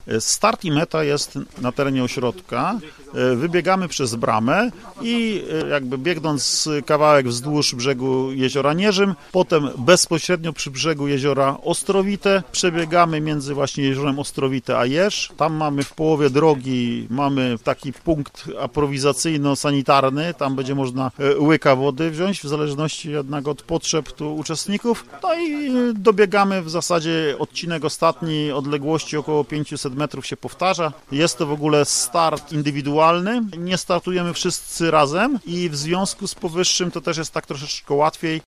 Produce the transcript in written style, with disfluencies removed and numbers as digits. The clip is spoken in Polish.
Start i meta jest na terenie ośrodka. Wybiegamy przez bramę i jakby biegnąc kawałek wzdłuż brzegu jeziora Nierzym, potem bezpośrednio przy brzegu jeziora Ostrowite przebiegamy między właśnie jeziorem Ostrowite a Jeż. Tam mamy w połowie drogi taki punkt aprowizacyjno-sanitarny, tam będzie można łyka wody wziąć w zależności jednak od potrzeb tu uczestników. No i dobiegamy w zasadzie odcinek ostatni, odległości około 500 metrów się powtarza. Jest to w ogóle start indywidualny, nie startujemy wszyscy razem i w związku z powyższym to też jest tak troszeczkę łatwiej.